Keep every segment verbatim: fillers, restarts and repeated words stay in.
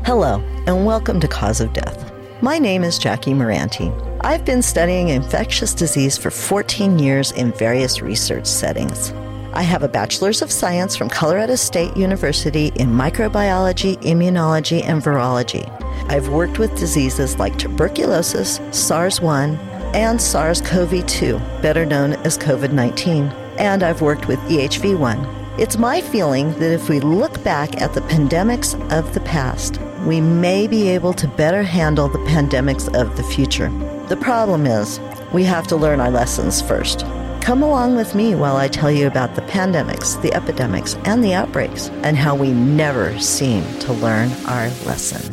Hello, and welcome to Cause of Death. My name is Jackie Moranti. I've been studying infectious disease for fourteen years in various research settings. I have a Bachelor's of Science from Colorado State University in microbiology, immunology, and virology. I've worked with diseases like tuberculosis, SARS one, and SARS-C o V two, better known as COVID nineteen, and I've worked with E H V one. It's my feeling that if we look back at the pandemics of the past, we may be able to better handle the pandemics of the future. The problem is, we have to learn our lessons first. Come along with me while I tell you about the pandemics, the epidemics, and the outbreaks, and how we never seem to learn our lesson.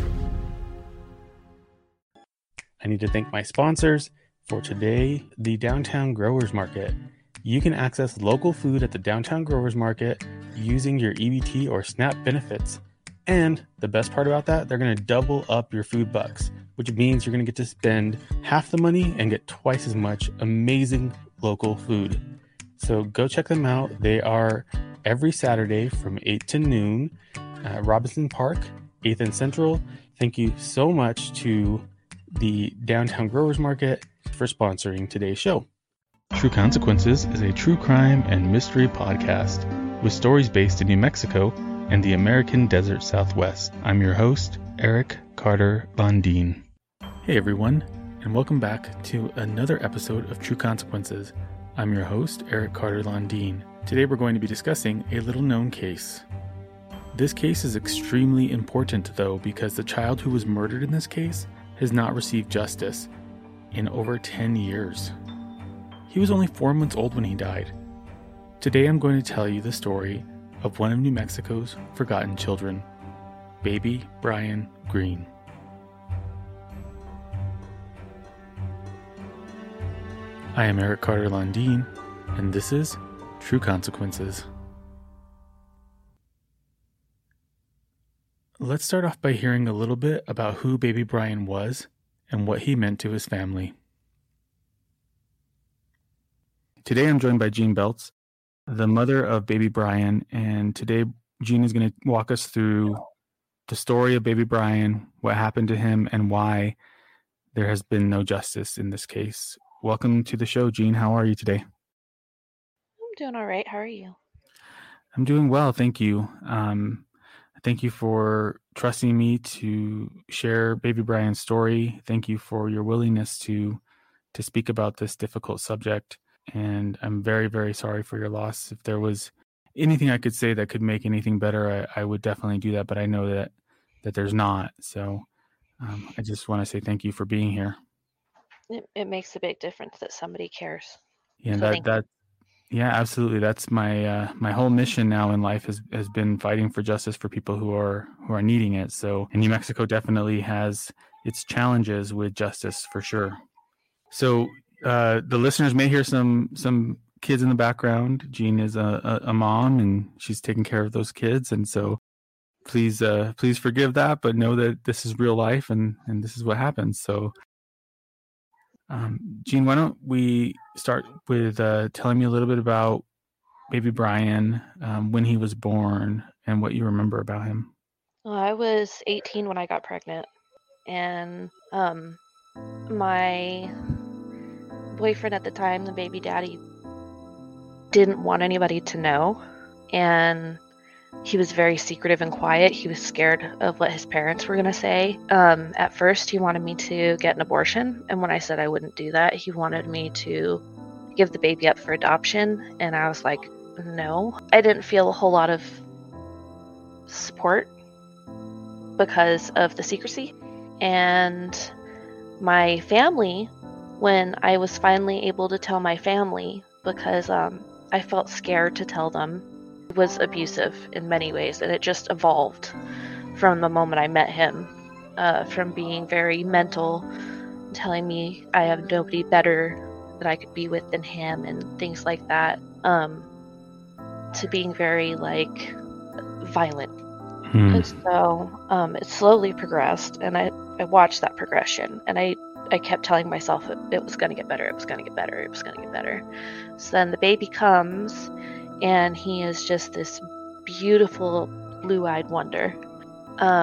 I need to thank my sponsors for today, the Downtown Growers Market. You can access local food at the Downtown Growers Market using your E B T or SNAP benefits. And the best part about that, they're going to double up your food bucks, which means you're going to get to spend half the money and get twice as much amazing local food. So go check them out. They are every Saturday from eight to noon at Robinson Park, eighth and Central. Thank you so much to the Downtown Growers Market for sponsoring today's show. True Consequences is a true crime and mystery podcast with stories based in New Mexico and the American Desert Southwest. I'm your host, Eric Carter Londine. Hey everyone, and welcome back to another episode of True Consequences. I'm your host, Eric Carter Londine. Today we're going to be discussing a little known case. This case is extremely important though, because the child who was murdered in this case has not received justice in over ten years. He was only four months old when he died. Today I'm going to tell you the story of one of New Mexico's forgotten children, baby Brian Green. I am Eric Carter Londine, and this is True Consequences. Let's start off by hearing a little bit about who baby Brian was and what he meant to his family. Today I'm joined by Jean Beltz, the mother of baby Brian, and today Jean is going to walk us through the story of baby Brian, what happened to him, and why there has been no justice in this case. Welcome to the show, Jean. How are you today? I'm doing all right. How are you? I'm doing well, thank you. Um, thank you for trusting me to share baby Brian's story. Thank you for your willingness to to speak about this difficult subject. And I'm very, very sorry for your loss. If there was anything I could say that could make anything better, I, I would definitely do that. But I know that that there's not. So um, I just want to say thank you for being here. It, it makes a big difference that somebody cares. Yeah, so that that yeah, absolutely. That's my uh, my whole mission now in life has has been fighting for justice for people who are who are needing it. So, and New Mexico definitely has its challenges with justice for sure. So. Uh, the listeners may hear some some kids in the background. Jean is a, a, a mom, and she's taking care of those kids. And so please uh, please forgive that, but know that this is real life, and, and this is what happens. So, um, Jean, why don't we start with uh, telling me a little bit about baby Brian, um, when he was born, and what you remember about him. Well, I was eighteen when I got pregnant, and um, my boyfriend at the time, the baby daddy, didn't want anybody to know, and he was very secretive and quiet. He was scared of what his parents were going to say. Um, at first, he wanted me to get an abortion, and when I said I wouldn't do that, he wanted me to give the baby up for adoption, and I was like, no. I didn't feel a whole lot of support because of the secrecy, and my family, when I was finally able to tell my family, because um, I felt scared to tell them, was abusive in many ways, and it just evolved from the moment I met him, uh, from being very mental, telling me I have nobody better that I could be with than him and things like that, um, to being very like violent. Hmm. And so um, it slowly progressed, and I, I watched that progression, and I I kept telling myself it, it was going to get better, it was going to get better, it was going to get better. So then the baby comes, and he is just this beautiful blue-eyed wonder. Um,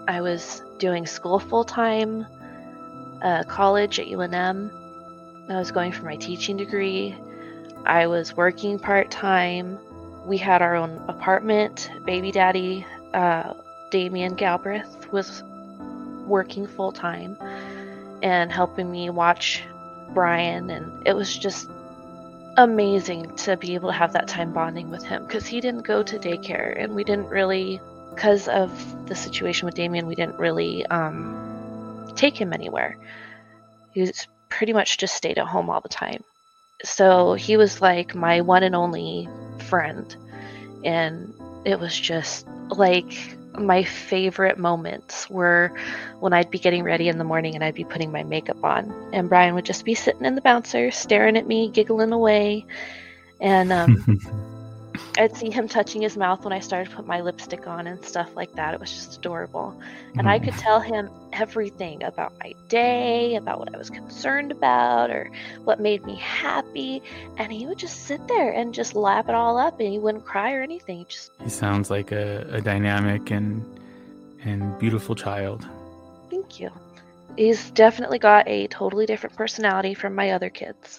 I was doing school full-time, uh, college at U N M. I was going for my teaching degree. I was working part-time. We had our own apartment. Baby daddy, uh, Damien Galbraith, was working full-time and helping me watch Brian, and it was just amazing to be able to have that time bonding with him, because he didn't go to daycare, and we didn't really, because of the situation with Damien, we didn't really um, take him anywhere. He was pretty much just stayed at home all the time. So he was like my one and only friend, and it was just like my favorite moments were when I'd be getting ready in the morning and I'd be putting my makeup on, and Brian would just be sitting in the bouncer staring at me, giggling away, and um, I'd see him touching his mouth when I started to put my lipstick on and stuff like that. It was just adorable. And I could tell him everything about my day, about what I was concerned about, or what made me happy. And he would just sit there and just lap it all up, and he wouldn't cry or anything. He just... He sounds like a, a dynamic and and beautiful child. Thank you. He's definitely got a totally different personality from my other kids.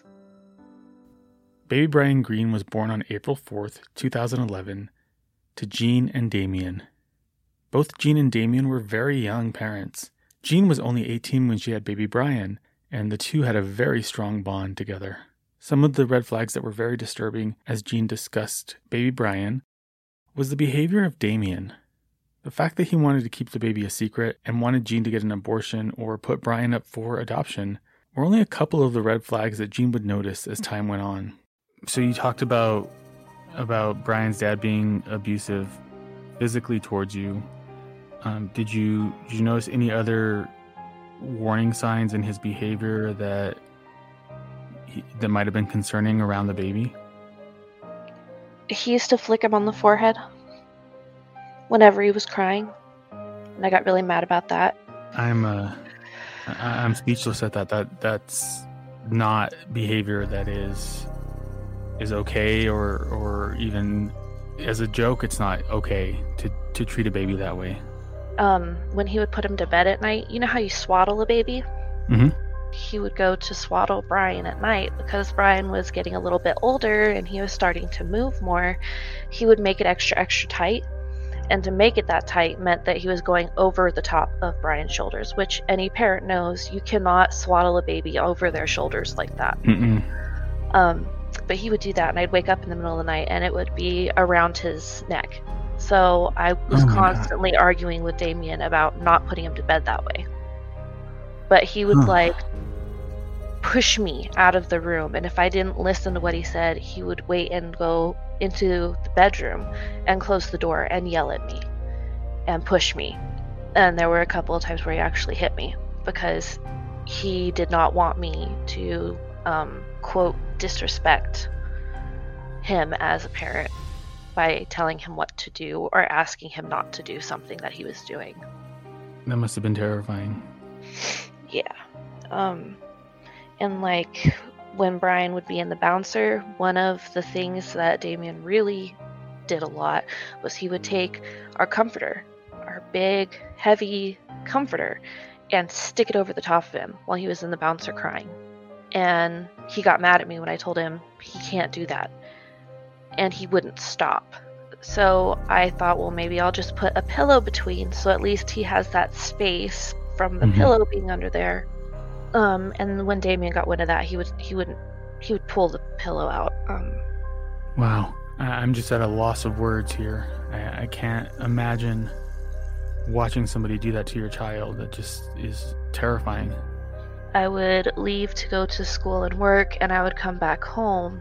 Baby Brian Green was born on April fourth, two thousand eleven, to Jean and Damien. Both Jean and Damien were very young parents. Jean was only eighteen when she had baby Brian, and the two had a very strong bond together. Some of the red flags that were very disturbing as Jean discussed baby Brian was the behavior of Damien. The fact that he wanted to keep the baby a secret and wanted Jean to get an abortion or put Brian up for adoption were only a couple of the red flags that Jean would notice as time went on. So you talked about about Brian's dad being abusive physically towards you. Um, did you did you notice any other warning signs in his behavior that he, that might have been concerning around the baby? He used to flick him on the forehead whenever he was crying, and I got really mad about that. I'm uh, I- I'm speechless at that. That that's not behavior that is. is okay, or or even as a joke, it's not okay to, to treat a baby that way. Um, when he would put him to bed at night, you know how you swaddle a baby? Mm-hmm. He would go to swaddle Brian at night because Brian was getting a little bit older and he was starting to move more. He would make it extra, extra tight. And to make it that tight meant that he was going over the top of Brian's shoulders, which any parent knows you cannot swaddle a baby over their shoulders like that. Mm-mm. Um, But he would do that, and I'd wake up in the middle of the night, and it would be around his neck. So I was Oh my constantly arguing with Damien about not putting him to bed that way. But he would, Huh. like, push me out of the room, and if I didn't listen to what he said, he would wait and go into the bedroom and close the door and yell at me and push me. And there were a couple of times where he actually hit me because he did not want me to, um, quote, disrespect him as a parent by telling him what to do or asking him not to do something that he was doing. That must have been terrifying. Yeah. Um, and like when Brian would be in the bouncer, one of the things that Damien really did a lot was he would take our comforter, our big, heavy comforter, and stick it over the top of him while he was in the bouncer crying. And he got mad at me when I told him he can't do that. And he wouldn't stop. So I thought, well, maybe I'll just put a pillow between, so at least he has that space from the Mhm. pillow being under there. Um, and when Damien got wind of that, he would he wouldn't he would pull the pillow out. Um, Wow. I- I'm just at a loss of words here. I, I can't imagine watching somebody do that to your child. That just is terrifying. I would leave to go to school and work, and I would come back home,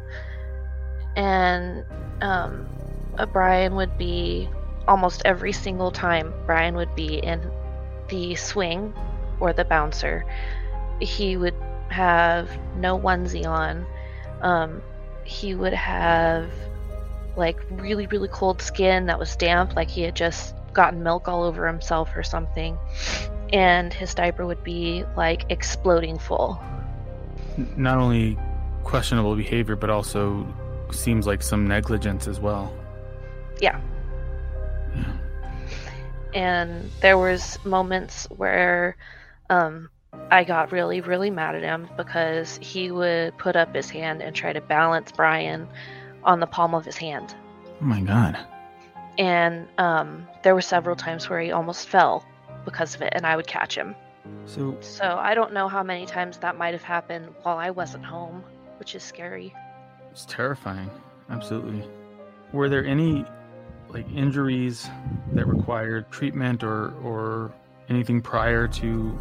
and um, uh, Brian would be, almost every single time, Brian would be in the swing or the bouncer. He would have no onesie on. Um, he would have like really, really cold skin that was damp, like he had just gotten milk all over himself or something. And his diaper would be like exploding full. N- Not only questionable behavior, but also seems like some negligence as well. Yeah. Yeah. and there was moments where um, I got really, really mad at him because he would put up his hand and try to balance Brian on the palm of his hand. Oh my God. And um, there were several times where he almost fell because of it, and I would catch him. So, So I don't know how many times that might have happened while I wasn't home, which is scary. it's terrifying. Absolutely. Were there any like injuries that required treatment or or anything prior to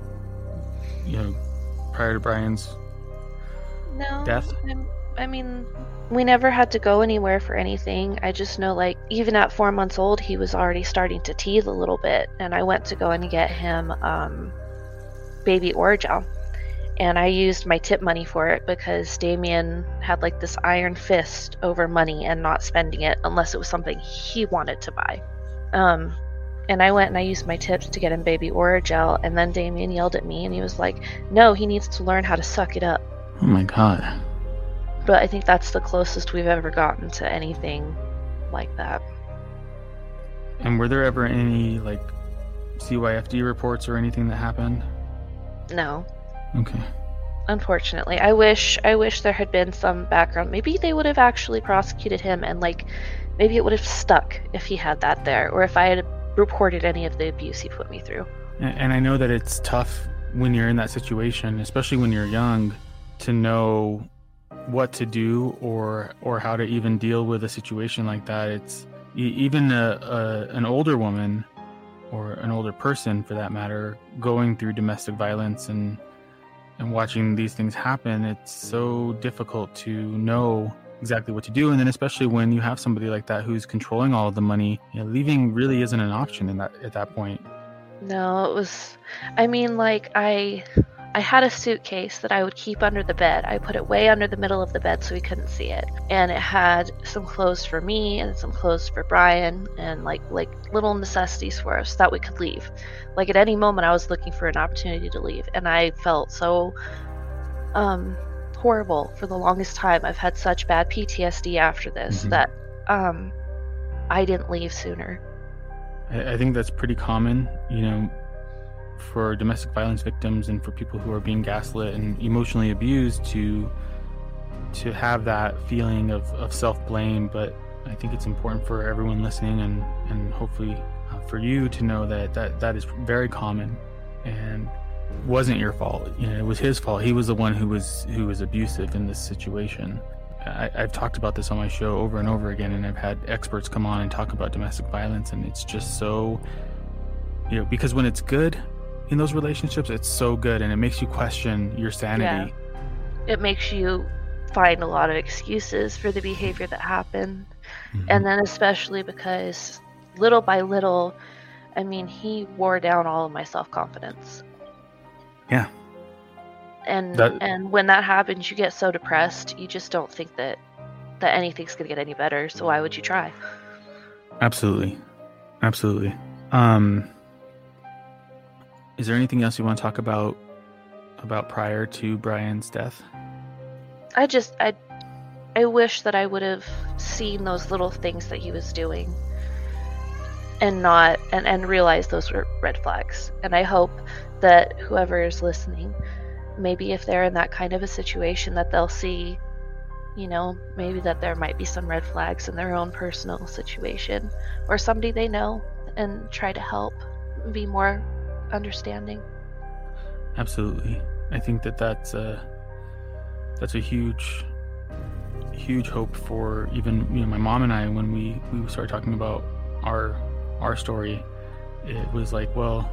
you know prior to Brian's No, death? I'm, I mean, we never had to go anywhere for anything. I just know, like, even at four months old, he was already starting to teeth a little bit, and I went to go and get him um, baby Orajel. And I used my tip money for it because Damien had like this iron fist over money and not spending it unless it was something he wanted to buy. Um, and I went and I used my tips to get him baby Orajel, and then Damien yelled at me and he was like, no, he needs to learn how to suck it up. Oh my God. But I think that's the closest we've ever gotten to anything like that. And were there ever any like C Y F D reports or anything that happened? No. Okay. Unfortunately, I wish I wish there had been some background. Maybe they would have actually prosecuted him, and like maybe it would have stuck if he had that there, or if I had reported any of the abuse he put me through. And, and I know that it's tough when you're in that situation, especially when you're young, to know what to do or or how to even deal with a situation like that. It's e- even a, a an older woman or an older person, for that matter, going through domestic violence and and watching these things happen, it's so difficult to know exactly what to do. And then especially when you have somebody like that who's controlling all of the money, you know, leaving really isn't an option in that at that point. No, it was, I mean, like, I I had a suitcase that I would keep under the bed. I put it way under the middle of the bed so he couldn't see it. And it had some clothes for me and some clothes for Brian and like like little necessities for us that we could leave. Like at any moment I was looking for an opportunity to leave, and I felt so um horrible for the longest time. I've had such bad P T S D after this Mm-hmm. that um I didn't leave sooner. I, I think that's pretty common, you know, for domestic violence victims and for people who are being gaslit and emotionally abused to to have that feeling of, of self-blame. But I think it's important for everyone listening and, and hopefully uh, for you to know that, that that is very common and wasn't your fault. You know, it was his fault. He was the one who was who was abusive in this situation. I, I've talked about this on my show over and over again, and I've had experts come on and talk about domestic violence, and it's just so, you know, because when it's good in those relationships, it's so good, and it makes you question your sanity. Yeah. It makes you find a lot of excuses for the behavior that happened. Mm-hmm. And then especially because little by little, I mean, he wore down all of my self-confidence. Yeah. And That- and when that happens, you get so depressed, you just don't think that that anything's going to get any better, so why would you try? Absolutely. Absolutely. Um, is there anything else you want to talk about about prior to Brian's death? I just I I wish that I would have seen those little things that he was doing and not and, and realized those were red flags. And I hope that whoever is listening, maybe if they're in that kind of a situation, that they'll see, you know, maybe that there might be some red flags in their own personal situation or somebody they know, and try to help, be more understanding. Absolutely. I think that that's a, that's a huge, huge hope for even, you know, my mom and I, when we, we started talking about our, our story, it was like, well,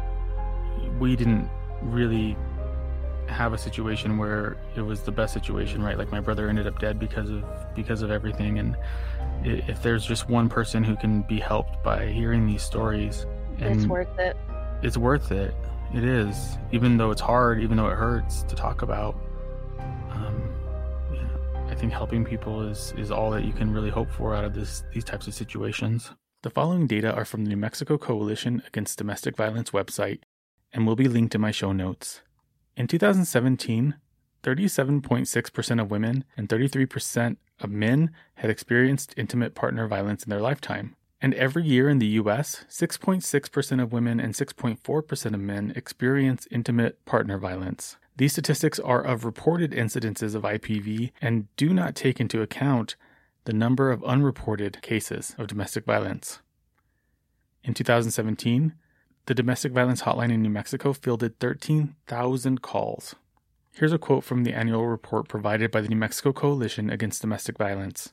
we didn't really have a situation where it was the best situation, right? Like my brother ended up dead because of, because of everything. And if there's just one person who can be helped by hearing these stories, and It's worth it. it's worth it. It is, even though it's hard, even though it hurts to talk about. Um, yeah, I think helping people is is all that you can really hope for out of this these types of situations. The following data are from the New Mexico Coalition Against Domestic Violence website and will be linked in my show notes. In two thousand seventeen, thirty-seven point six percent of women and thirty-three percent of men had experienced intimate partner violence in their lifetime. And every year in the U S, six point six percent of women and six point four percent of men experience intimate partner violence. These statistics are of reported incidences of I P V and do not take into account the number of unreported cases of domestic violence. In two thousand seventeen, the Domestic Violence Hotline in New Mexico fielded thirteen thousand calls. Here's a quote from the annual report provided by the New Mexico Coalition Against Domestic Violence.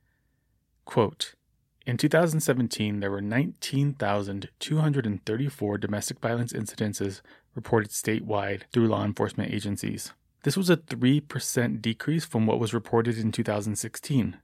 Quote, in two thousand seventeen, there were nineteen thousand two hundred thirty-four domestic violence incidences reported statewide through law enforcement agencies. This was a three percent decrease from what was reported in two thousand sixteen.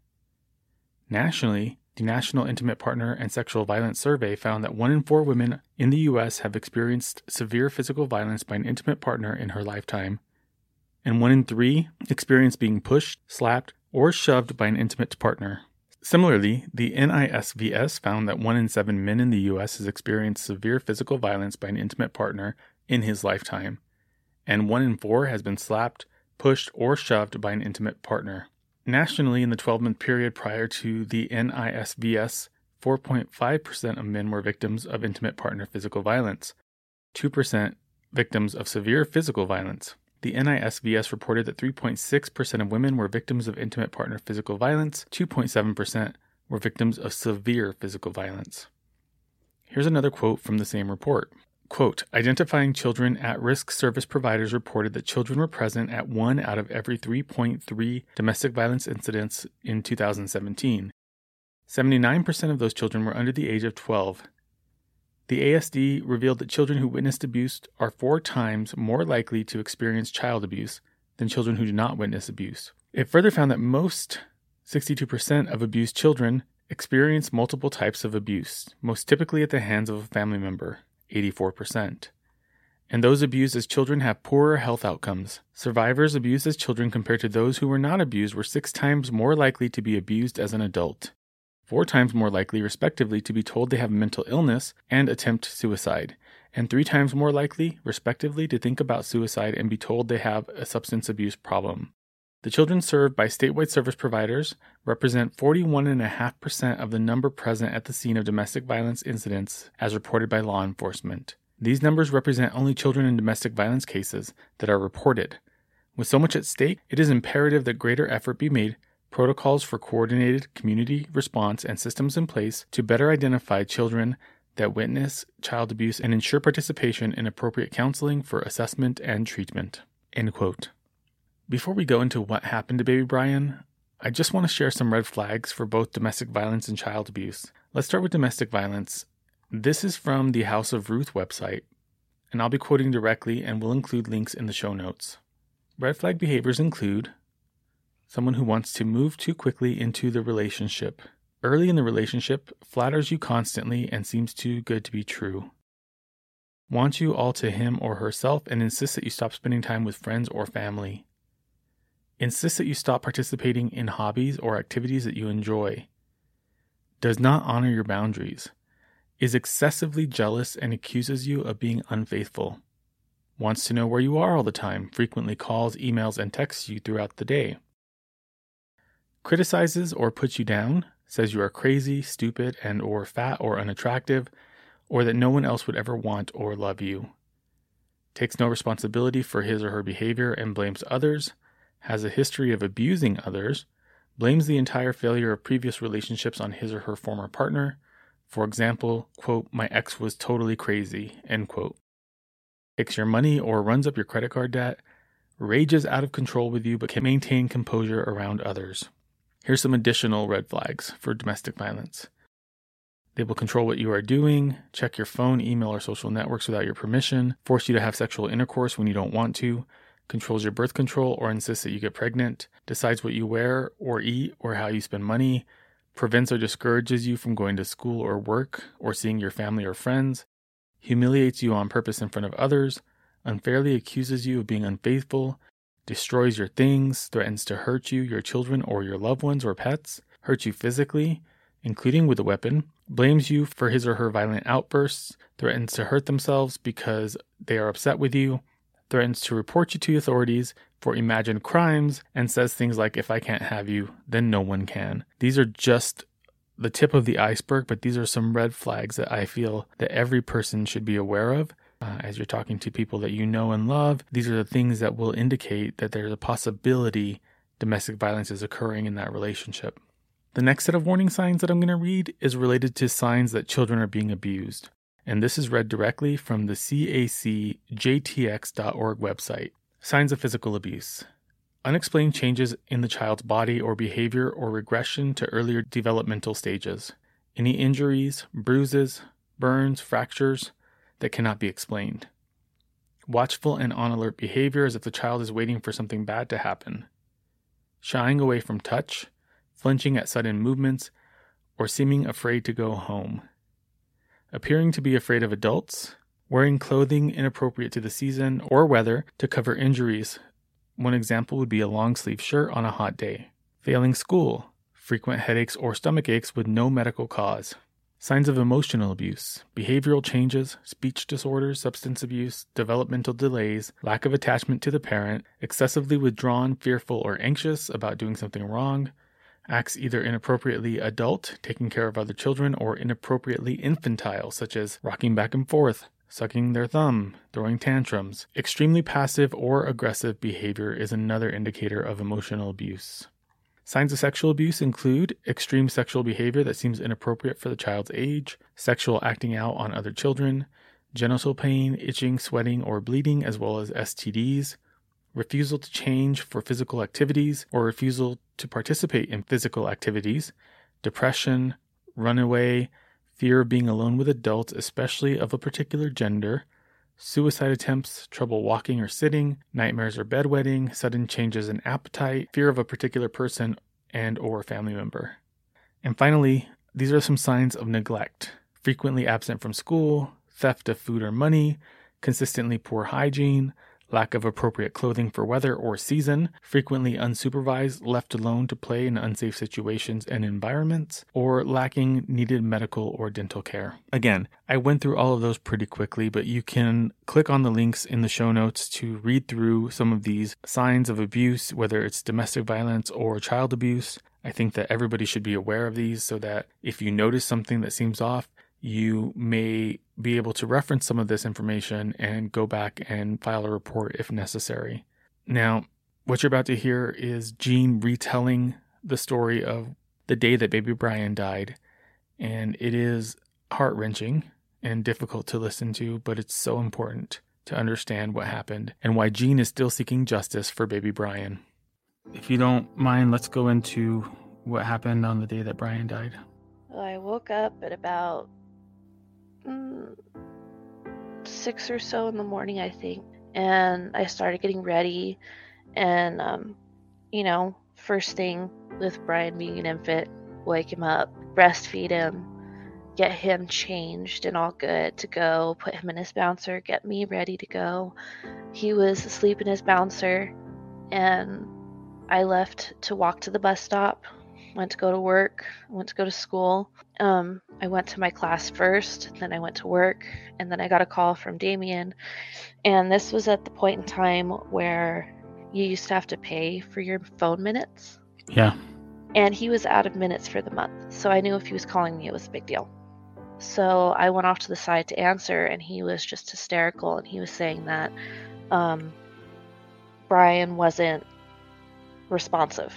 Nationally, the National Intimate Partner and Sexual Violence Survey found that one in four women in the U S have experienced severe physical violence by an intimate partner in her lifetime, and one in three experience being pushed, slapped, or shoved by an intimate partner. Similarly, the N I S V S found that one in seven men in the U S has experienced severe physical violence by an intimate partner in his lifetime, and one in four has been slapped, pushed, or shoved by an intimate partner. Nationally, in the twelve-month period prior to the N I S V S, four point five percent of men were victims of intimate partner physical violence, two percent victims of severe physical violence. The N I S V S reported that three point six percent of women were victims of intimate partner physical violence, two point seven percent were victims of severe physical violence. Here's another quote from the same report. Quote, identifying children at-risk service providers reported that children were present at one out of every three point three domestic violence incidents in two thousand seventeen. seventy-nine percent of those children were under the age of twelve. The A S D revealed that children who witnessed abuse are four times more likely to experience child abuse than children who do not witness abuse. It further found that most, sixty-two percent of abused children, experience multiple types of abuse, most typically at the hands of a family member, eighty-four percent. And those abused as children have poorer health outcomes. Survivors abused as children compared to those who were not abused were six times more likely to be abused as an adult, four times more likely, respectively, to be told they have mental illness and attempt suicide, and three times more likely, respectively, to think about suicide and be told they have a substance abuse problem. The children served by statewide service providers represent forty-one point five percent of the number present at the scene of domestic violence incidents as reported by law enforcement. These numbers represent only children in domestic violence cases that are reported. With so much at stake, it is imperative that greater effort be made, protocols for coordinated community response, and systems in place to better identify children that witness child abuse and ensure participation in appropriate counseling for assessment and treatment. End quote. Before we go into what happened to baby Brian, I just want to share some red flags for both domestic violence and child abuse. Let's start with domestic violence. This is from the House of Ruth website, and I'll be quoting directly and will include links in the show notes. Red flag behaviors include someone who wants to move too quickly into the relationship. Early in the relationship, flatters you constantly and seems too good to be true. Wants you all to him or herself and insists that you stop spending time with friends or family. Insists that you stop participating in hobbies or activities that you enjoy. Does not honor your boundaries. Is excessively jealous and accuses you of being unfaithful. Wants to know where you are all the time, frequently calls, emails, and texts you throughout the day. Criticizes or puts you down, says you are crazy, stupid, and or fat or unattractive, or that no one else would ever want or love you. Takes no responsibility for his or her behavior and blames others, has a history of abusing others, blames the entire failure of previous relationships on his or her former partner. For example, quote, my ex was totally crazy, end quote. Takes your money or runs up your credit card debt, rages out of control with you but can maintain composure around others. Here's some additional red flags for domestic violence. They will control what you are doing, check your phone, email, or social networks without your permission, force you to have sexual intercourse when you don't want to, controls your birth control or insists that you get pregnant, decides what you wear or eat or how you spend money, prevents or discourages you from going to school or work or seeing your family or friends, humiliates you on purpose in front of others, unfairly accuses you of being unfaithful, destroys your things, threatens to hurt you, your children, or your loved ones or pets, hurts you physically, including with a weapon, blames you for his or her violent outbursts, threatens to hurt themselves because they are upset with you, threatens to report you to authorities for imagined crimes, and says things like, if I can't have you, then no one can. These are just the tip of the iceberg, but these are some red flags that I feel that every person should be aware of. Uh, as you're talking to people that you know and love, these are the things that will indicate that there's a possibility domestic violence is occurring in that relationship. The next set of warning signs that I'm going to read is related to signs that children are being abused. And this is read directly from the C A C J T X dot org website. Signs of physical abuse. Unexplained changes in the child's body or behavior or regression to earlier developmental stages. Any injuries, bruises, burns, fractures that cannot be explained. Watchful and on alert behavior as if the child is waiting for something bad to happen. Shying away from touch, flinching at sudden movements, or seeming afraid to go home. Appearing to be afraid of adults, wearing clothing inappropriate to the season or weather to cover injuries. One example would be a long-sleeve shirt on a hot day. Failing school, frequent headaches or stomach aches with no medical cause. Signs of emotional abuse, behavioral changes, speech disorders, substance abuse, developmental delays, lack of attachment to the parent, excessively withdrawn, fearful, or anxious about doing something wrong, acts either inappropriately adult, taking care of other children, or inappropriately infantile, such as rocking back and forth, sucking their thumb, throwing tantrums. Extremely passive or aggressive behavior is another indicator of emotional abuse. Signs of sexual abuse include extreme sexual behavior that seems inappropriate for the child's age, sexual acting out on other children, genital pain, itching, sweating, or bleeding, as well as S T Ds, refusal to change for physical activities or refusal to participate in physical activities, depression, runaway, fear of being alone with adults, especially of a particular gender, suicide attempts, trouble walking or sitting, nightmares or bedwetting, sudden changes in appetite, fear of a particular person and or family member. And finally, these are some signs of neglect. Frequently absent from school, theft of food or money, consistently poor hygiene, lack of appropriate clothing for weather or season, frequently unsupervised, left alone to play in unsafe situations and environments, or lacking needed medical or dental care. Again, I went through all of those pretty quickly, but you can click on the links in the show notes to read through some of these signs of abuse, whether it's domestic violence or child abuse. I think that everybody should be aware of these so that if you notice something that seems off, you may be able to reference some of this information and go back and file a report if necessary. Now, what you're about to hear is Jean retelling the story of the day that baby Brian died. And it is heart-wrenching and difficult to listen to, but it's so important to understand what happened and why Jean is still seeking justice for baby Brian. If you don't mind, let's go into what happened on the day that Brian died. Well, I woke up at about mm, six or so in the morning, I think, and I started getting ready. And, um, you know, first thing with Brian being an infant, wake him up, breastfeed him, get him changed and all good to go, put him in his bouncer, get me ready to go. He was asleep in his bouncer, and I left to walk to the bus stop, went to go to work, went to go to school. Um, I went to my class first, then I went to work, and then I got a call from Damien. And this was at the point in time where you used to have to pay for your phone minutes. Yeah. And he was out of minutes for the month. So I knew if he was calling me, it was a big deal. So I went off to the side to answer, and he was just hysterical. And he was saying that um, Brian wasn't responsive.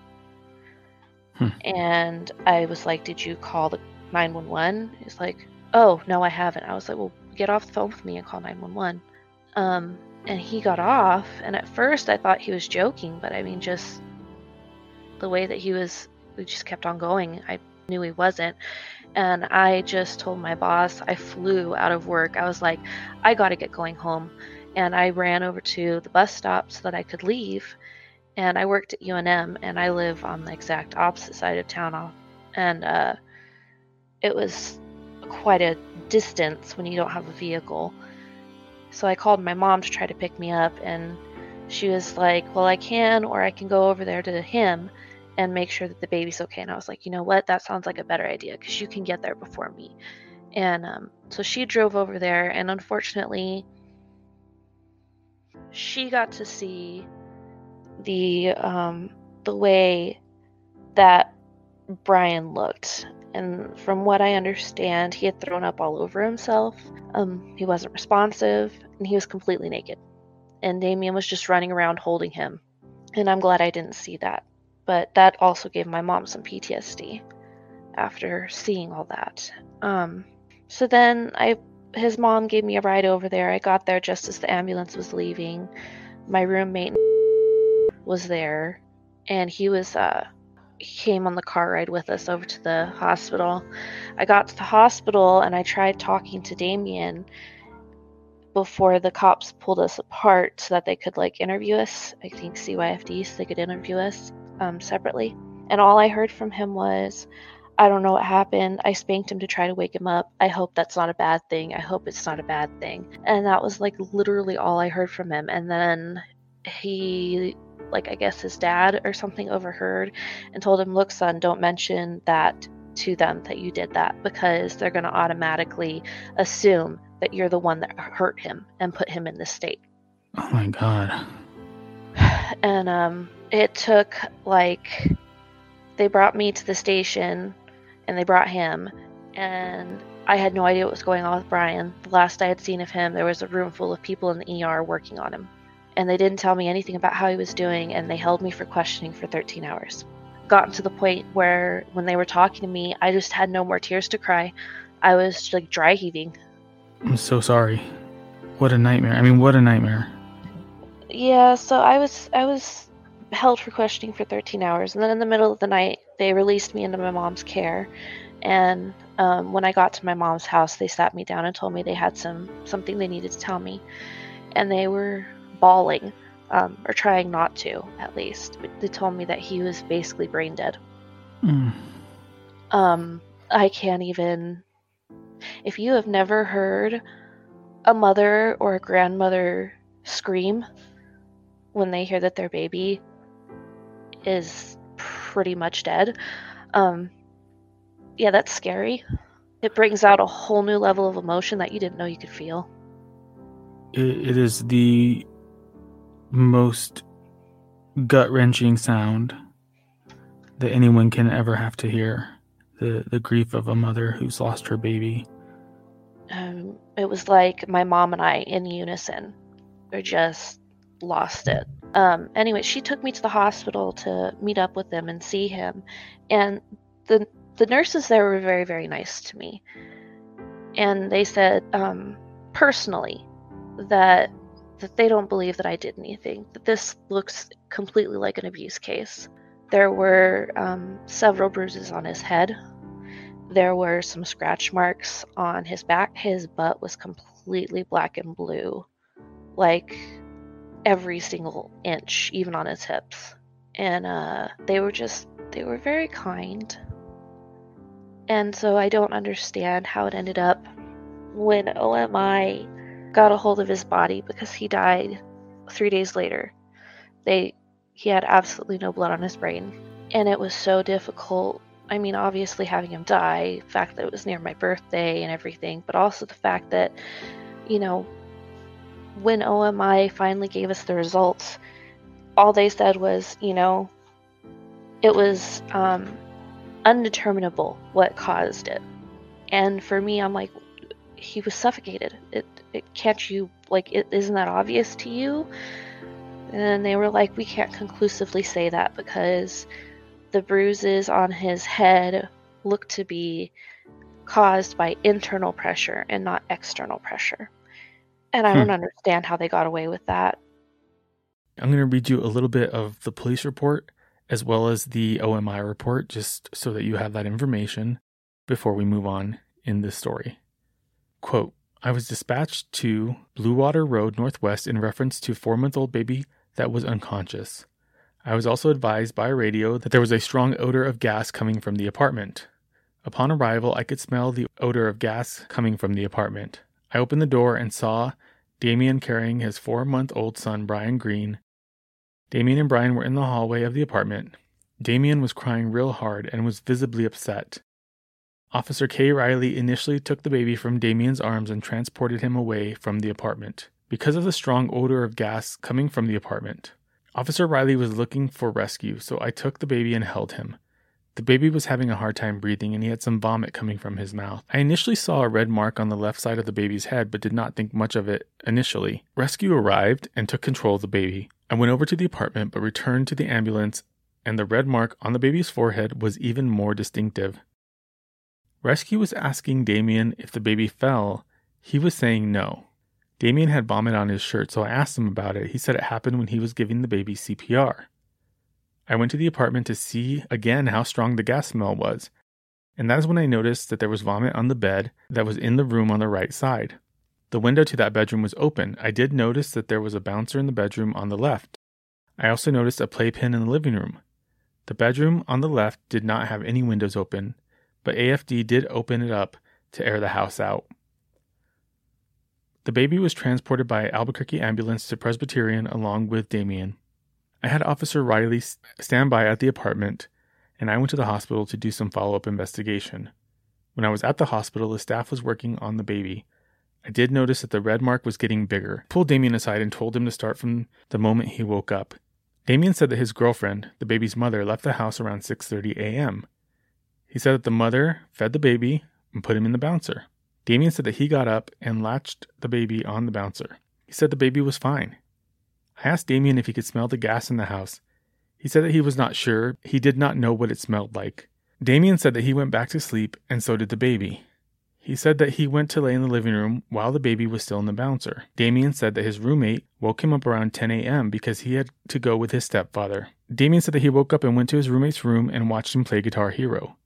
Hmm. And I was like, did you call the nine one one? He's like, oh, no, I haven't. I was like, well, get off the phone with me and call nine one one. Um, and he got off. And at first I thought he was joking, but I mean, just the way that he was, we just kept on going. I knew he wasn't. And I just told my boss, I flew out of work. I was like, I got to get going home. And I ran over to the bus stop so that I could leave. And I worked at U N M, and I live on the exact opposite side of town. And uh, it was quite a distance when you don't have a vehicle. So I called my mom to try to pick me up, and she was like, well, I can, or I can go over there to him and make sure that the baby's okay. And I was like, you know what? That sounds like a better idea, because you can get there before me. And um, so she drove over there, and unfortunately, she got to see the um, the way that Brian looked. And from what I understand, he had thrown up all over himself. Um, he wasn't responsive, and he was completely naked. And Damien was just running around holding him. And I'm glad I didn't see that. But that also gave my mom some P T S D after seeing all that. Um, so then I, his mom gave me a ride over there. I got there just as the ambulance was leaving. My roommate was there, and he was uh, he came on the car ride with us over to the hospital. I got to the hospital, and I tried talking to Damien before the cops pulled us apart so that they could like interview us. I think C Y F D, so they could interview us um, separately. And all I heard from him was, I don't know what happened. I spanked him to try to wake him up. I hope that's not a bad thing. I hope it's not a bad thing. And that was like literally all I heard from him. And then he, like I guess his dad or something overheard and told him, look, son, don't mention that to them that you did that, because they're going to automatically assume that you're the one that hurt him and put him in this state. Oh my God. And um, it took like, they brought me to the station and they brought him, and I had no idea what was going on with Brian. The last I had seen of him, there was a room full of people in the E R working on him, and they didn't tell me anything about how he was doing, and they held me for questioning for thirteen hours. Gotten to the point where when they were talking to me, I just had no more tears to cry. I was like dry heaving. I'm so sorry. What a nightmare. I mean, what a nightmare. Yeah, so I was I was held for questioning for thirteen hours, and then in the middle of the night, they released me into my mom's care. And um, when I got to my mom's house, they sat me down and told me they had some something they needed to tell me, and they were bawling, um, or trying not to, at least. But they told me that he was basically brain dead. Mm. Um, I can't even. If you have never heard a mother or a grandmother scream when they hear that their baby is pretty much dead, um, yeah, that's scary. It brings out a whole new level of emotion that you didn't know you could feel. It, it is the most gut-wrenching sound that anyone can ever have to hear. The, the grief of a mother who's lost her baby. Um, it was like my mom and I in unison, or just lost it. Um, anyway, she took me to the hospital to meet up with him and see him, and the the nurses there were very, very nice to me, and they said um, personally that that they don't believe that I did anything, that this looks completely like an abuse case. There were um, several bruises on his head. There were some scratch marks on his back. His butt was completely black and blue, like every single inch, even on his hips. And uh, they were just, they were very kind. And so I don't understand how it ended up when O M I got a hold of his body, because he died three days later. They, he had absolutely no blood on his brain. And it was so difficult. I mean, obviously having him die, the fact that it was near my birthday and everything, but also the fact that, you know, when O M I finally gave us the results, all they said was, you know, it was um, undeterminable what caused it. And for me, I'm like, he was suffocated. It, it can't you, like, it, isn't that obvious to you? And they were like, we can't conclusively say that because the bruises on his head look to be caused by internal pressure and not external pressure. And I Hmm. don't understand how they got away with that. I'm going to read you a little bit of the police report as well as the O M I report, just so that you have that information before we move on in this story. Quote, I was dispatched to Blue Water Road Northwest in reference to four-month-old baby that was unconscious. I was also advised by radio that there was a strong odor of gas coming from the apartment. Upon arrival, I could smell the odor of gas coming from the apartment. I opened the door and saw Damien carrying his four-month-old son, Brian Green. Damien and Brian were in the hallway of the apartment. Damien was crying real hard and was visibly upset. Officer Kay Riley initially took the baby from Damien's arms and transported him away from the apartment because of the strong odor of gas coming from the apartment. Officer Riley was looking for rescue, so I took the baby and held him. The baby was having a hard time breathing and he had some vomit coming from his mouth. I initially saw a red mark on the left side of the baby's head, but did not think much of it initially. Rescue arrived and took control of the baby. I went over to the apartment, but returned to the ambulance, and the red mark on the baby's forehead was even more distinctive. Rescue was asking Damien if the baby fell. He was saying no. Damien had vomit on his shirt, so I asked him about it. He said it happened when he was giving the baby C P R. I went to the apartment to see again how strong the gas smell was, and that is when I noticed that there was vomit on the bed that was in the room on the right side. The window to that bedroom was open. I did notice that there was a bouncer in the bedroom on the left. I also noticed a playpen in the living room. The bedroom on the left did not have any windows open, but A F D did open it up to air the house out. The baby was transported by Albuquerque ambulance to Presbyterian along with Damien. I had Officer Riley stand by at the apartment, and I went to the hospital to do some follow-up investigation. When I was at the hospital, the staff was working on the baby. I did notice that the red mark was getting bigger. I pulled Damien aside and told him to start from the moment he woke up. Damien said that his girlfriend, the baby's mother, left the house around six thirty a.m. He said that the mother fed the baby and put him in the bouncer. Damien said that he got up and latched the baby on the bouncer. He said the baby was fine. I asked Damien if he could smell the gas in the house. He said that he was not sure. He did not know what it smelled like. Damien said that he went back to sleep, and so did the baby. He said that he went to lay in the living room while the baby was still in the bouncer. Damien said that his roommate woke him up around ten a.m. because he had to go with his stepfather. Damien said that he woke up and went to his roommate's room and watched him play Guitar Hero.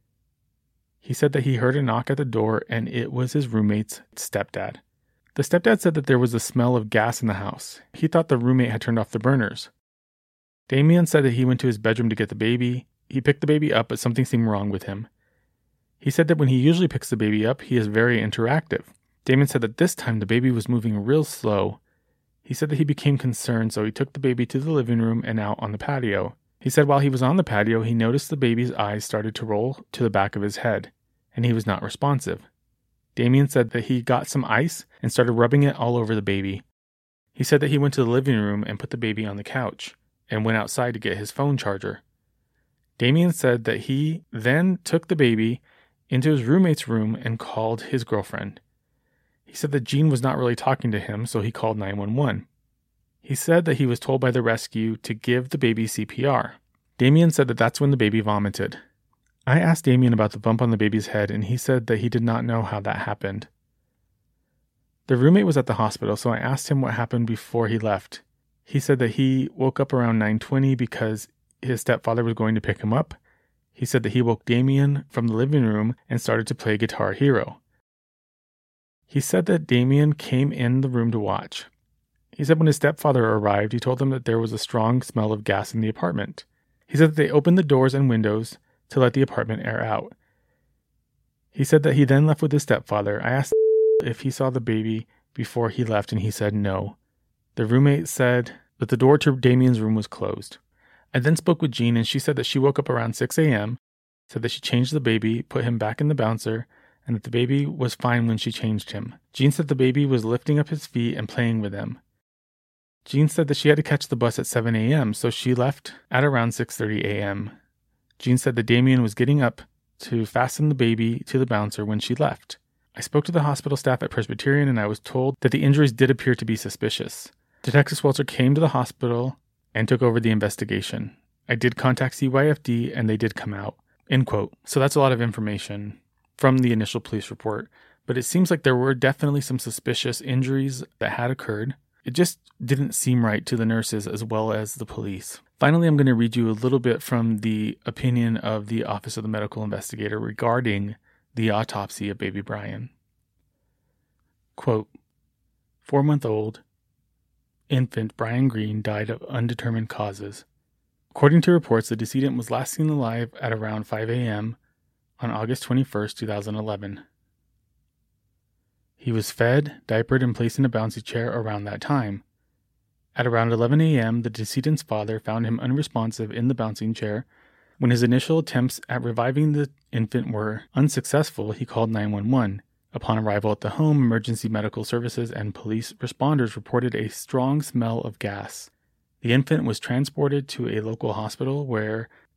He said that he heard a knock at the door and it was his roommate's stepdad. The stepdad said that there was a smell of gas in the house. He thought the roommate had turned off the burners. Damien said that he went to his bedroom to get the baby. He picked the baby up, but something seemed wrong with him. He said that when he usually picks the baby up, he is very interactive. Damien said that this time the baby was moving real slow. He said that he became concerned, so he took the baby to the living room and out on the patio. He said while he was on the patio, he noticed the baby's eyes started to roll to the back of his head, and he was not responsive. Damien said that he got some ice and started rubbing it all over the baby. He said that he went to the living room and put the baby on the couch, and went outside to get his phone charger. Damien said that he then took the baby into his roommate's room and called his girlfriend. He said that Jean was not really talking to him, so he called nine one one. He said that he was told by the rescue to give the baby C P R. Damien said that that's when the baby vomited. I asked Damien about the bump on the baby's head, and he said that he did not know how that happened. The roommate was at the hospital, so I asked him what happened before he left. He said that he woke up around nine twenty because his stepfather was going to pick him up. He said that he woke Damien from the living room and started to play Guitar Hero. He said that Damien came in the room to watch. He said when his stepfather arrived, he told them that there was a strong smell of gas in the apartment. He said that they opened the doors and windows to let the apartment air out. He said that he then left with his stepfather. I asked if he saw the baby before he left, and he said no. The roommate said that the door to Damien's room was closed. I then spoke with Jean, and she said that she woke up around six a.m., said that she changed the baby, put him back in the bouncer, and that the baby was fine when she changed him. Jean said the baby was lifting up his feet and playing with them. Jean said that she had to catch the bus at seven a.m., so she left at around six thirty a.m. Jean said that Damien was getting up to fasten the baby to the bouncer when she left. I spoke to the hospital staff at Presbyterian, and I was told that the injuries did appear to be suspicious. Detective Swelter came to the hospital and took over the investigation. I did contact C Y F D, and they did come out. End quote. So that's a lot of information from the initial police report, but it seems like there were definitely some suspicious injuries that had occurred. It just didn't seem right to the nurses as well as the police. Finally, I'm going to read you a little bit from the opinion of the Office of the Medical Investigator regarding the autopsy of baby Brian. Quote, four-month-old infant Brian Green died of undetermined causes. According to reports, the decedent was last seen alive at around five a.m. on August twenty-first, twenty eleven. He was fed, diapered, and placed in a bouncy chair around that time. At around eleven a.m., the decedent's father found him unresponsive in the bouncing chair. When his initial attempts at reviving the infant were unsuccessful, he called nine one one. Upon arrival at the home, emergency medical services and police responders reported a strong smell of gas. The infant was transported to a local hospital where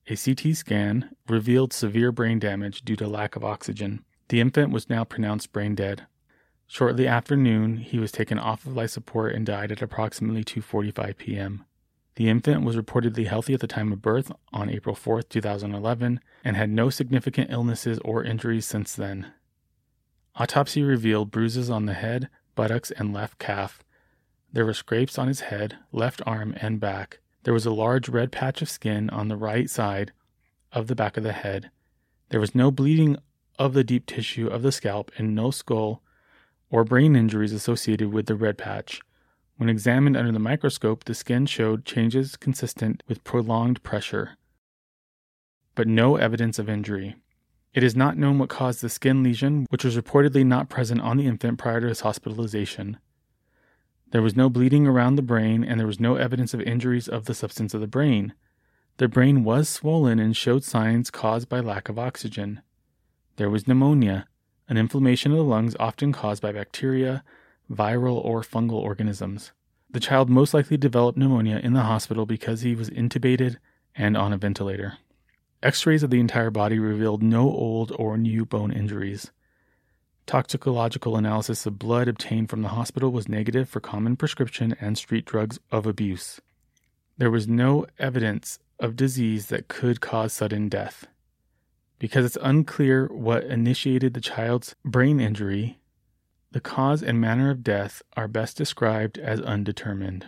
A C T scan revealed severe brain damage due to lack of oxygen. The infant was now pronounced brain dead. Shortly after noon, he was taken off of life support and died at approximately two forty-five p.m. The infant was reportedly healthy at the time of birth on April fourth, two thousand eleven, and had no significant illnesses or injuries since then. Autopsy revealed bruises on the head, buttocks, and left calf. There were scrapes on his head, left arm, and back. There was a large red patch of skin on the right side of the back of the head. There was no bleeding of the deep tissue of the scalp and no skull or brain injuries associated with the red patch. When examined under the microscope, the skin showed changes consistent with prolonged pressure, but no evidence of injury. It is not known what caused the skin lesion, which was reportedly not present on the infant prior to his hospitalization. There was no bleeding around the brain, and there was no evidence of injuries of the substance of the brain. The brain was swollen and showed signs caused by lack of oxygen. There was pneumonia, an inflammation of the lungs often caused by bacteria, viral or fungal organisms. The child most likely developed pneumonia in the hospital because he was intubated and on a ventilator. X-rays of the entire body revealed no old or new bone injuries. Toxicological analysis of blood obtained from the hospital was negative for common prescription and street drugs of abuse. There was no evidence of disease that could cause sudden death. Because it's unclear what initiated the child's brain injury, the cause and manner of death are best described as undetermined.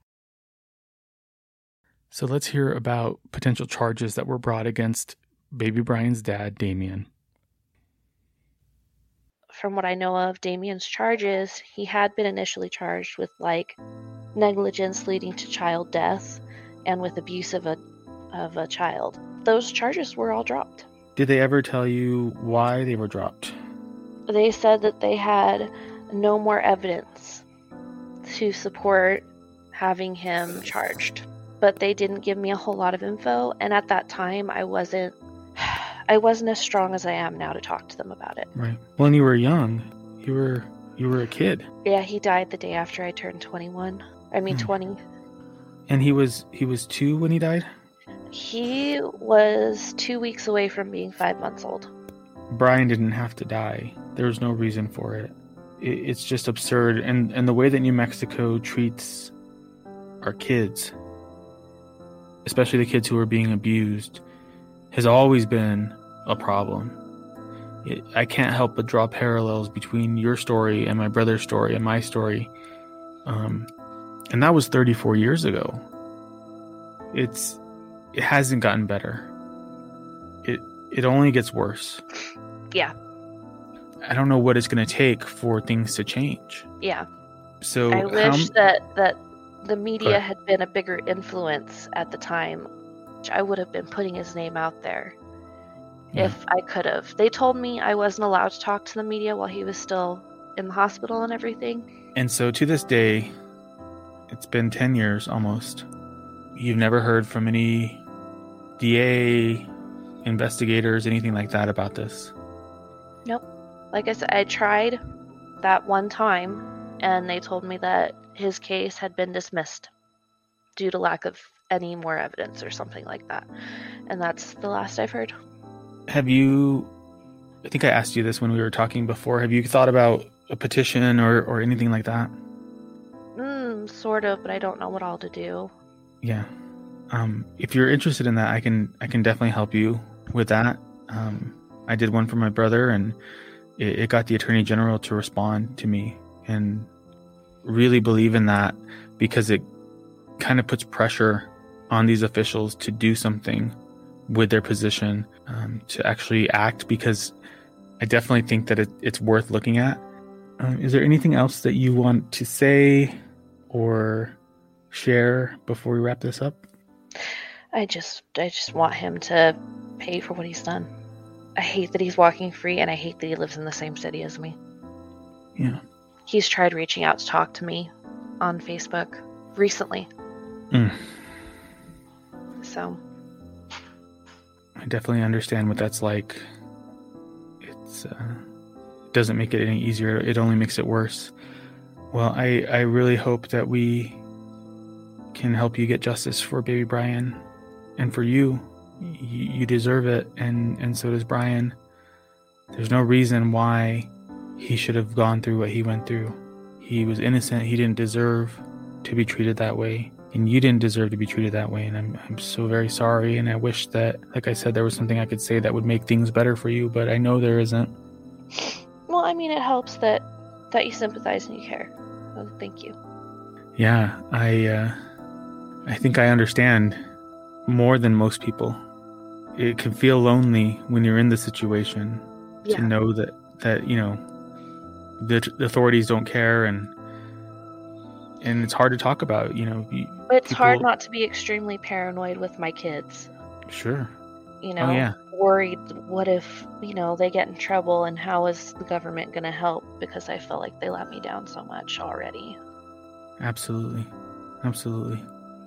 So let's hear about potential charges that were brought against baby Brian's dad, Damien. From what I know of Damien's charges, he had been initially charged with like negligence leading to child death and with abuse of a of a child. Those charges were all dropped. Did they ever tell you why they were dropped? They said that they had no more evidence to support having him charged, but they didn't give me a whole lot of info, and at that time I wasn't I wasn't as strong as I am now to talk to them about it. Right. Well, and you were young. You were you were a kid. Yeah, he died the day after I turned twenty-one. I mean, hmm. twenty. And he was he was two when he died? He was two weeks away from being five months old. Brian didn't have to die. There was no reason for it. it it's just absurd. And, and the way that New Mexico treats our kids, especially the kids who are being abused, has always been a problem. It, I can't help but draw parallels between your story and my brother's story and my story. Um, and that was thirty-four years ago. It's it hasn't gotten better. It it only gets worse. Yeah. I don't know what it's going to take for things to change. Yeah. So I wish how... that that the media had been a bigger influence at the time. I would have been putting his name out there yeah. if I could have. They told me I wasn't allowed to talk to the media while he was still in the hospital and everything. And so to this day, it's been ten years almost. You've never heard from any D A, investigators, anything like that about this? Nope. Like I said, I tried that one time, and they told me that his case had been dismissed due to lack of any more evidence or something like that. And that's the last I've heard. Have you, I think I asked you this when we were talking before, have you thought about a petition or, or anything like that? Mm, sort of, but I don't know what all to do. Yeah. Um, if you're interested in that, I can I can definitely help you with that. Um, I did one for my brother, and it, it got the Attorney General to respond to me, and really believe in that because it kind of puts pressure on these officials to do something with their position, um, to actually act, because I definitely think that it, it's worth looking at. Um, is there anything else that you want to say or share before we wrap this up? I just I just want him to pay for what he's done. I hate that he's walking free, and I hate that he lives in the same city as me. Yeah. He's tried reaching out to talk to me on Facebook recently. Mm. So. I definitely understand what that's like. It's uh, it doesn't make it any easier. It only makes it worse. Well, I, I really hope that we can help you get justice for baby Brian and for you. You, you deserve it, and, and so does Brian. There's no reason why he should have gone through what he went through. He was innocent. He didn't deserve to be treated that way. And you didn't deserve to be treated that way. And I'm I'm so very sorry. And I wish that, like I said, there was something I could say that would make things better for you. But I know there isn't. Well, I mean, it helps that, that you sympathize and you care. So thank you. Yeah, I uh, I think I understand more than most people. It can feel lonely when you're in the situation Yeah. to know that, that you know, the, the authorities don't care, and and it's hard to talk about, you know. You, It's people, hard not to be extremely paranoid with my kids. Sure. You know, Oh, yeah. worried, what if, you know, they get in trouble and how is the government going to help, because I feel like they let me down so much already. Absolutely. Absolutely.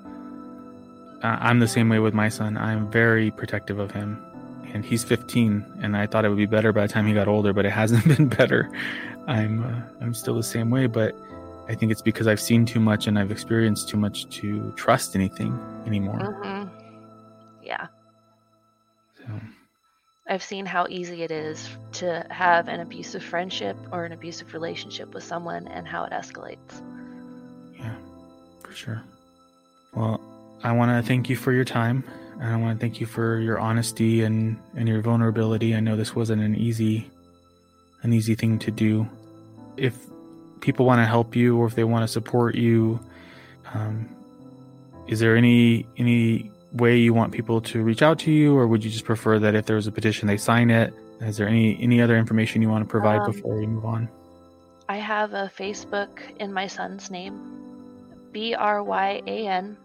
Uh, I'm the same way with my son. I'm very protective of him. And he's fifteen, and I thought it would be better by the time he got older, but it hasn't been better. I'm uh, I'm still the same way, but I think it's because I've seen too much and I've experienced too much to trust anything anymore. Mm-hmm. Yeah. So, I've seen how easy it is to have an abusive friendship or an abusive relationship with someone and how it escalates. yeah, for sure. Well, I want to thank you for your time. And I want to thank you for your honesty and, and your vulnerability. I know this wasn't an easy, an easy thing to do. If people want to help you or if they want to support you, um, is there any any way you want people to reach out to you, or would you just prefer that if there was a petition they sign it? Is there any any other information you want to provide Um, before we move on? I have a Facebook in my son's name, B R Y A N,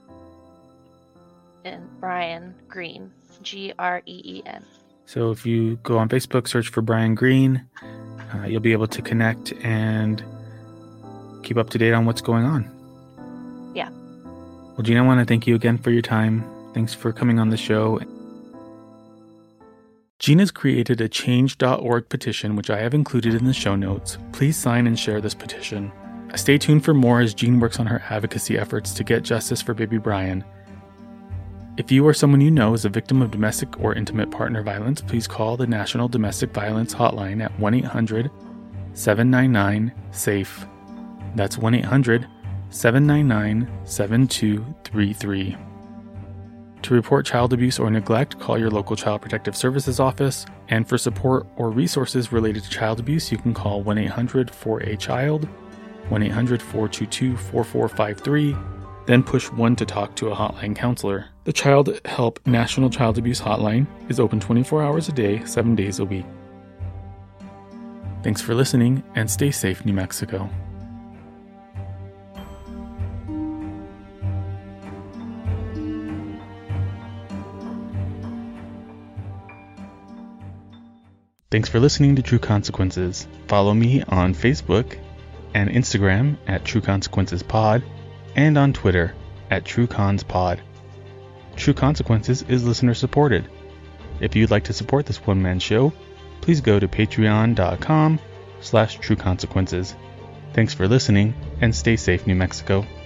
and Brian Green, G R E E N. So if you go on Facebook, search for Brian Green, uh, you'll be able to connect and keep up to date on what's going on. Yeah. Well, Gina, I want to thank you again for your time. Thanks for coming on the show. Gina's created a change dot org petition, which I have included in the show notes. Please sign and share this petition. Stay tuned for more as Jean works on her advocacy efforts to get justice for baby Brian. If you or someone you know is a victim of domestic or intimate partner violence, please call the National Domestic Violence Hotline at one eight hundred seven nine nine SAFE. That's one eight hundred seven nine nine seven two three three. To report child abuse or neglect, call your local Child Protective Services office. And for support or resources related to child abuse, you can call one eight hundred four A child, one eight hundred four two two four four five three, then push one to talk to a hotline counselor. The Child Help National Child Abuse Hotline is open twenty-four hours a day, seven days a week. Thanks for listening, and stay safe, New Mexico. Thanks for listening to True Consequences. Follow me on Facebook and Instagram at True Consequences Pod, and on Twitter at TrueConsPod. True Consequences is listener supported. If you'd like to support this one-man show, please go to patreon.com slash trueconsequences. Thanks for listening, and stay safe, New Mexico.